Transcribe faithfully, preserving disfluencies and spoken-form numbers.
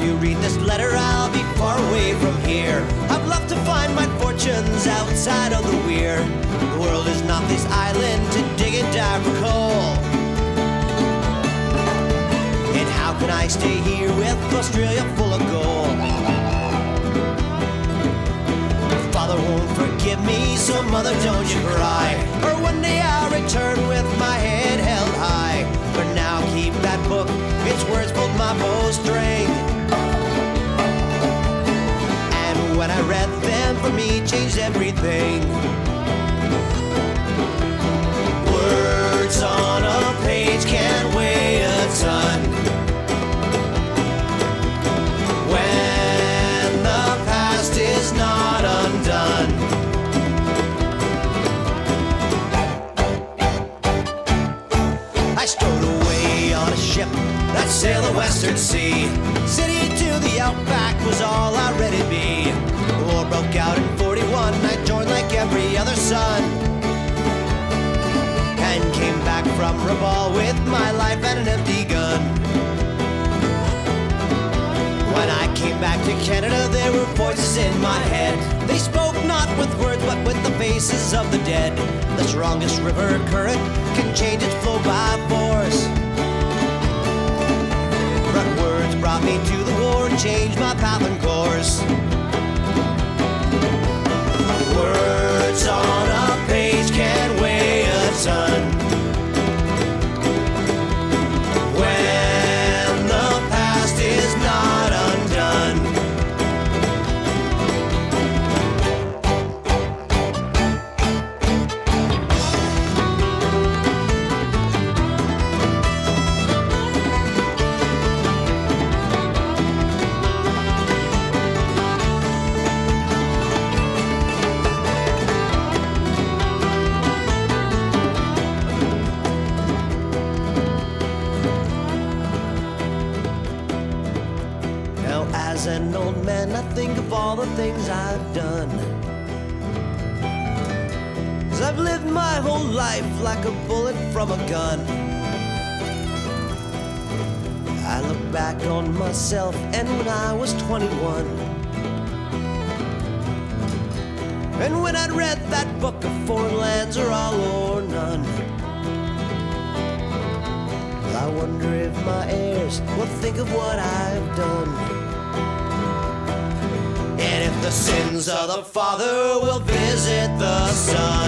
you read this letter, I'll be far away from here. I've left to find my fortunes outside of the weir. The world is not this island to dig and dive for coal. And how can I stay here with Australia full of gold? Father won't forgive me, so mother, don't you cry. Or one day I'll return with my head held high. For now, keep that book, its words pulled my bowstring. And when I read them, for me, changed everything. Words on a page can weigh a ton. When the past is not undone. I stowed away on a ship that sailed the Western Sea. City to the outback was all I'd ready to be. The war broke out in forty-one, I joined like every other son. And came back from Rabaul with my life and an empty gun. When I came back to Canada, there were voices in my head. They spoke not with words, but with the faces of the dead. The strongest river current can change its flow by force. But words brought me to the war and changed my path and course. Words on a page can weigh a ton. When the past is not undone. As an old man, I think of all the things I've done. 'Cause I've lived my whole life like a bullet from a gun. I look back on myself and when I was twenty-one, and when I'd read that book of Foreign Lands are all or none. I wonder if my heirs will think of what I've done. And if the sins of the father will visit the son.